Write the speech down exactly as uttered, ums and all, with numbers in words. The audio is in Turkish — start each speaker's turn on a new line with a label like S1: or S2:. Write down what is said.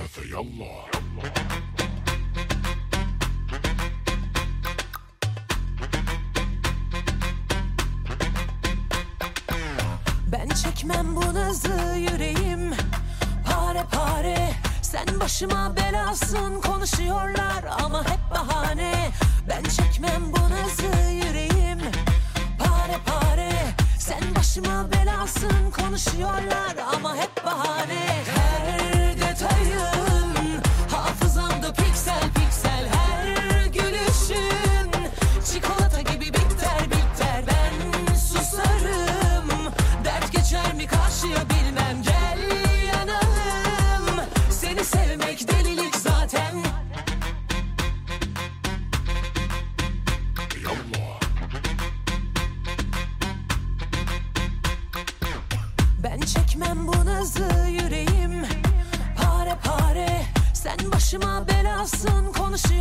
S1: ثلاثة يلا.
S2: Ben çekmem bu nazı yüreğim pare pare. Sen başıma belasın konuşuyorlar ama hep bahane. Ben çekmem bu nazı yüreğim pare pare. Sen başıma belasın konuşuyorlar ama hep bahane. Her detayın hafızamda piksel piksel. Her gülüşün çikolata gibi bitter bitter. Ben susarım, dert geçer mi karşıya bilmem. Gel yanalım, seni sevmek delilik zaten.
S1: يلا.
S2: Ben çekmem bu nazı yüreğim pare pare. Sen başıma belasın konuşuyorlar